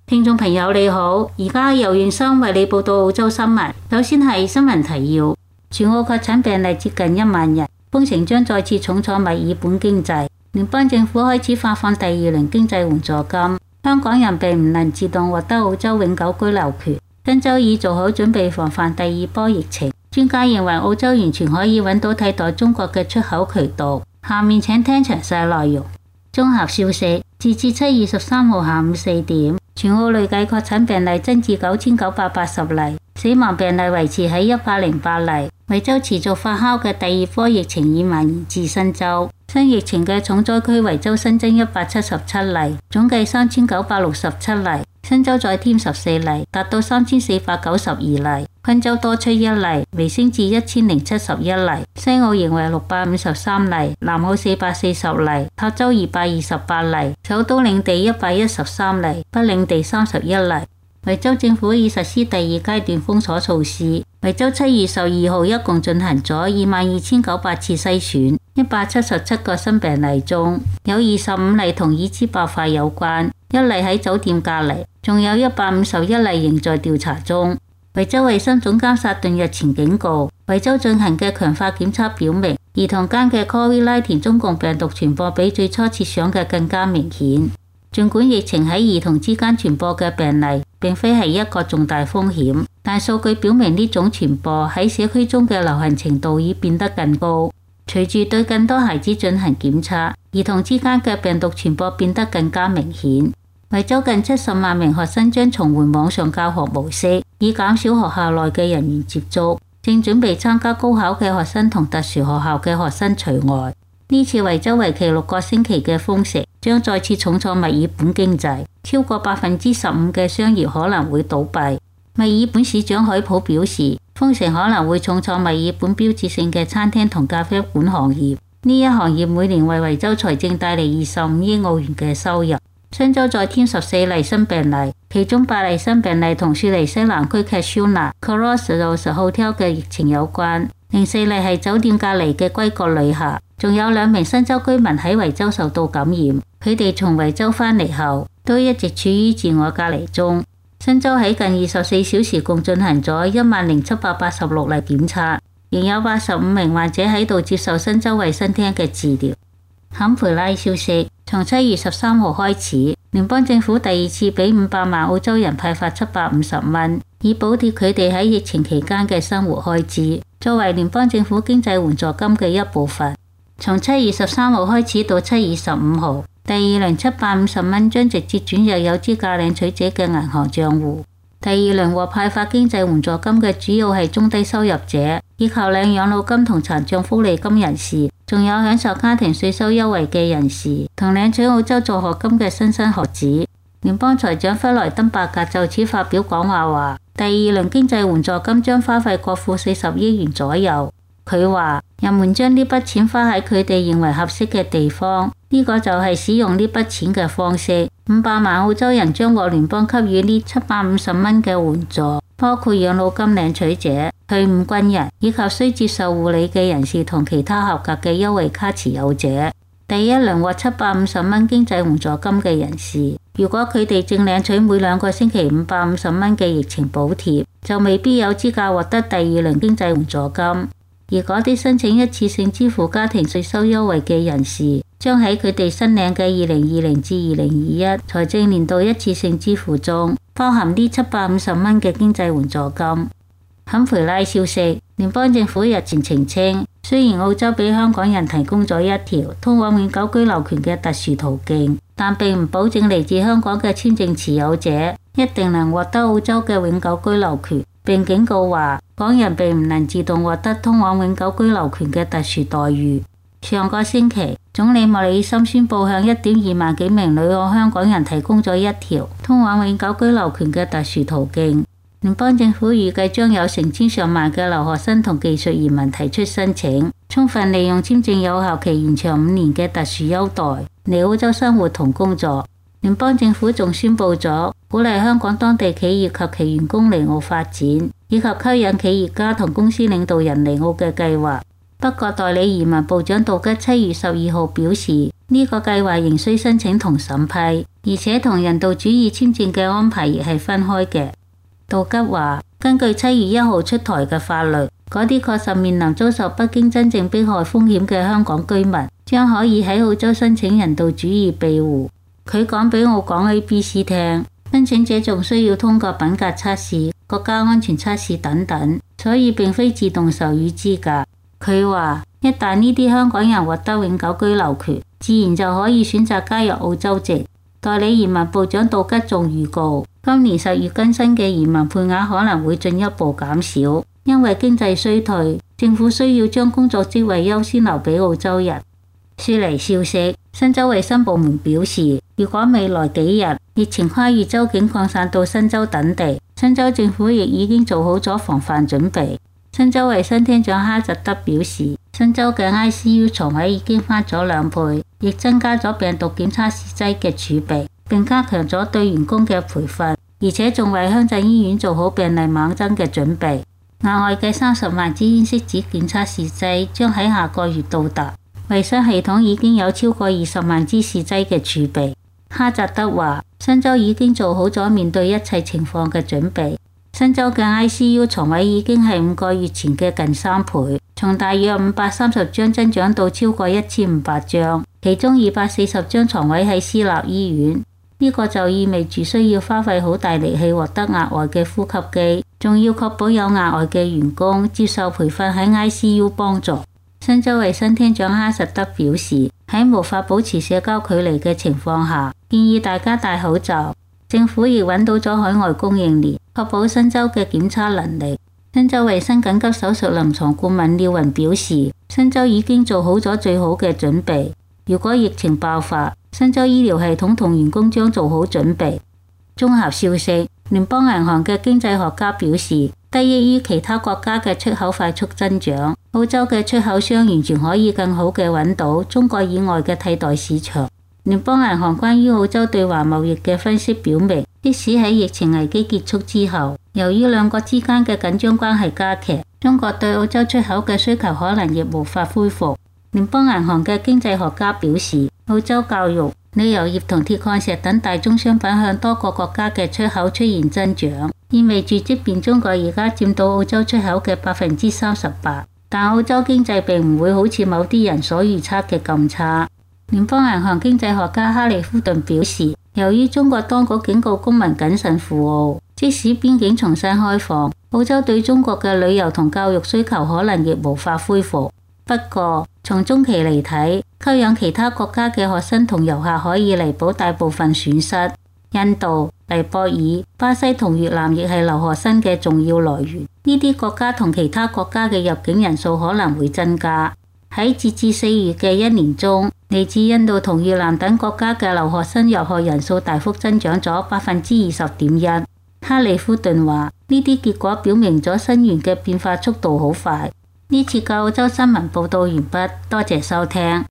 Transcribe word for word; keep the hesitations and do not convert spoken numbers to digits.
聽眾朋友你好，而家由袁生為你報道澳洲新聞。首先係新聞提要：全澳確診病例接近一萬人，封城將再次重創墨爾本經濟。聯邦政府開始發放第二輪經濟援助金。香港人並唔能自動獲得澳洲永久居留權。新州已做好準備防範第二波疫情。專家認為澳洲完全可以揾到替代中國嘅出口渠道。下面請聽詳細內容。綜合消息，截至七月十三號下午四點，全澳累計確診病例增至九千九百八十例，死亡病例維持喺一百零八例。維州持續發酵嘅第二波疫情已蔓延至新州。新疫情嘅重災區維州新增一百七十七例，總計三千九百六十七例。新州再添十四例，達到三千四百九十二例。昆州多出一例，微升至一千零七十一例。西澳仍為六百五十三例，南澳四百四十例，塔州二百二十八例，首都領地一百一十三例，北領地三十一例。維州政府已實施第二階段封鎖措施。維州七月十二號一共進行咗二萬二千九百次篩選，一百七十七個新病例中，有二十五例同已知爆發有關，一例喺酒店隔離，仲有一百五十一例仍在調查中。維州衛生總監薩頓日前警告，維州進行嘅強化檢測表明，兒童間嘅 COVID 十九 中共病毒傳播比最初設想嘅更加明顯。儘管疫情喺兒童之間傳播嘅病例並非係一個重大風險，但數據表明呢種傳播喺社區中嘅流行程度已變得更高。隨住對更多孩子進行檢測，兒童之間嘅病毒傳播變得更加明顯。維州近七十萬名學生將重回網上教學模式，以減少學校內嘅人員接觸。正準備參加高考嘅學生同特殊學校嘅學生除外。呢次維州為期六個星期嘅封城將再次重創墨爾本經濟，超過百分之十五嘅商業可能會倒閉。墨爾本市長海普表示，封城可能會重創墨爾本標誌性嘅餐廳同咖啡館行業。呢一行業每年為維州財政帶嚟二十五億澳元嘅收入。新州再添十四例新病例，其中八例新病例同雪梨西南區 Cashuna Crossroads Hotel 嘅疫情有關，另四例係酒店隔離嘅歸國旅客，仲有兩名新州居民喺維州受到感染，佢哋從維州返嚟後都一直處於自我隔離中。新州喺近二十四小時共進行咗一萬零七百八十六例檢測，仍有八十五名患者喺度接受新州衛生廳嘅治療。坎培拉消息，從七月十三號開始，聯邦政府第二次俾五百萬澳洲人派發七百五十蚊，以補貼佢哋喺疫情期間嘅生活開支，作為聯邦政府經濟援助金嘅一部分。從七月十三號開始到七月十五號，第二輪七百五十蚊將直接轉入有資格領取者嘅銀行賬戶。第二輪獲派發經濟援助金嘅主要係中低收入者，以及領養老金同殘障福利金人士，仲有享受家庭稅收優惠嘅人士，同領取澳洲助學金嘅新生學子。聯邦財長弗萊登伯格就此發表講話話，第二輪經濟援助金將花費國庫四十億元左右。佢話人們將呢筆錢花喺佢哋認為合適嘅地方，呢個就係使用呢筆錢嘅方式。五百萬澳洲人將獲聯邦給予呢七百五十蚊嘅援助，包括養老金領取者、退伍軍人以及需接受護理嘅人士同其他合格嘅優惠卡持有者。第一輪獲七百五十蚊經濟援助金嘅人士，如果佢哋正領取每兩個星期五百五十蚊嘅疫情補貼，就未必有資格獲得第二輪經濟援助金。而嗰啲申請一次性支付家庭稅收優惠嘅人士，將喺佢哋新領嘅二零二零至二零二一財政年度一次性支付中，包含呢七百五十蚊嘅經濟援助金。坎培拉消息，聯邦政府日前澄清，雖然澳洲俾香港人提供咗一條通往永久居留權嘅特殊途徑，但並唔保證嚟自香港嘅簽證持有者一定能獲得澳洲嘅永久居留權。並警告話，港人並唔能自動獲得通往永久居留權嘅特殊待遇。上個星期，總理莫里森宣布向一點二萬幾名旅澳香港人提供咗一條通往永久居留權嘅特殊途徑。聯邦政府預計將有成千上萬嘅留學生同技術移民提出申請，充分利用簽證有效期延長五年嘅特殊優待嚟澳洲生活同工作。聯邦政府仲宣布咗鼓勵香港當地企業及其員工嚟澳發展，以及吸引企業家同公司領導人嚟澳嘅計劃。 不過代理移民部長杜吉七月十二號表示，呢個計劃仍需申請同審批，而且同人道主義簽證嘅安排亦係分開嘅。杜吉話，根據七月一號出台嘅法律，嗰啲確實面臨遭受北京真正迫害風險嘅香港居民，將可以喺澳洲申請人道主義庇護。佢講俾澳廣 A B C 聽，申請者仲需要通過品格測試、國家安全測試等等，所以並非自動授予資格。佢話，一旦呢啲香港人獲得永久居留權，自然就可以選擇加入澳洲籍。代理移民部長杜吉仲預告，今年十月更新嘅移民配額可能會進一步減少，因為經濟衰退，政府需要將工作職位優先留俾澳洲人。雪梨消息，新州衛生部門表示，如果未來幾日疫情跨越州境擴散到新州等地，新州政府亦已經做好咗防範準備。新州衛生廳長哈澤德表示，新州嘅 I C U 床位已經翻咗兩倍，亦增加咗病毒檢測試劑嘅儲備，並加強咗對員工嘅培訓，而且仲為鄉鎮醫院做好病例猛增嘅準備。額外嘅三十萬支咽拭子檢測試劑將喺下個月到達，衛生系統已經有超過二十萬支試劑嘅儲備。哈澤德話，新州已經做好咗面對一切情況嘅準備。新州嘅 I C U 床位已經係五個月前嘅近三倍，從大約五百三十張增長到超過一千五百張，其中二百四十張床位喺私立醫院。呢個就意味住需要花費好大力氣獲得額外嘅呼吸機，仲要確保有額外嘅員工接受培訓喺 I C U 幫助。新州衛生廳長哈實德表示，喺無法保持社交距離嘅情況下，建議大家戴口罩。政府亦揾到咗海外供應鏈，確保新州嘅檢測能力。新州衛生緊急手術臨床顧問廖雲表示，新州已經做好咗最好嘅準備。如果疫情爆發，新州醫療系統同員工將做好準備。綜合消息，聯邦銀行嘅經濟學家表示，得益於其他國家嘅出口快速增長，澳洲嘅出口商完全可以更好嘅揾到中國以外嘅替代市場。聯邦銀行關於澳洲對華貿易嘅分析表明，即使喺疫情危機結束之後，由於兩國之間嘅緊張關係加劇，中國對澳洲出口嘅需求可能亦無法恢復。聯邦銀行嘅經濟學家表示，澳洲教育、旅遊業同鐵礦石等大宗商品向多個國家嘅出口出現增長，意味住即便中國而家佔到澳洲出口嘅百分之三十八，但澳洲經濟並唔會好似某啲人所預測嘅咁差。聯邦銀行經濟學家哈利夫頓表示，由於中國當局警告公民謹慎赴澳，即使邊境重新開放，澳洲對中國嘅旅遊同教育需求可能亦無法恢復。不過，從中期嚟睇，吸引其他國家嘅學生同遊客可以彌補大部分損失。印度、尼泊爾、巴西同越南亦係留學生嘅重要來源。呢啲國家同其他國家嘅入境人數可能會增加。喺截至四月嘅一年中，嚟自印度同越南等國家嘅留學生入學人數大幅增長咗百分之二十點一。哈利夫頓話：呢啲結果表明咗新源嘅變化速度好快。呢次嘅澳洲新聞報道完畢，多謝收聽。